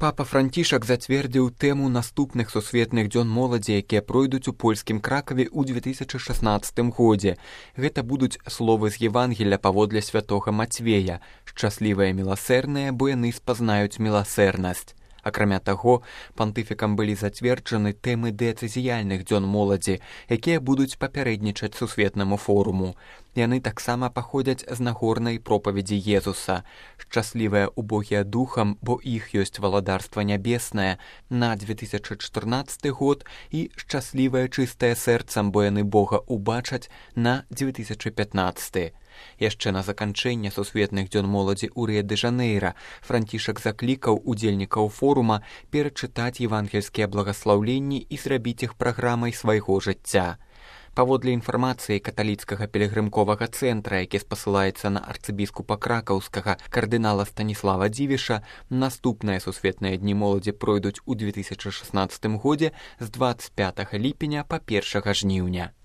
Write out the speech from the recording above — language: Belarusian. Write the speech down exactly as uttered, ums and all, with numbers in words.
Папа Францішак зацвердзіў тэму наступных сусветных дзён моладзі, якія пройдуць у польскім Кракаве ў две тысячы шаснаццатым годзе. Гэта будуць словы з Евангелля паводле святога Мацвея: «Шчаслівыя міласэрныя, бо яны спазнаюць міласэрнасць». Акрамя таго, пантыфікам былі зацверджаны тэмы дыяцэзіяльных дзён моладзі, якія будуць папярэднічаць сусветнаму форуму. Яны таксама паходзяць з нагорнай пропаведзі Езуса: «Шчаслівыя убогія духам, бо іх ёсць валадарства нябеснае» на две тысячы чатырнаццаты год і «Шчаслівыя чыстыя сэрцам, бо яны Бога убачаць» на две тысячы пятнаццаты. Яшчэ на заканчэнне сусветных дзён моладзі ў Рыа-дэ-Жанэйра Францішак заклікаў удзельнікаў форума перачытаць евангельскія благаслаўленні і зрабіць іх праграмай свайго жыцця. Паводле інфармацыі каталіцкага пілігрымковага цэнтра, які спасылаецца на арцыбіскупа кракаўскага кардынала Станіслава Дзівіша, наступныя сусветныя дні моладзі пройдуць у две тысячы шаснаццатым годзе з дваццаць пятага ліпеня па першага жніўня.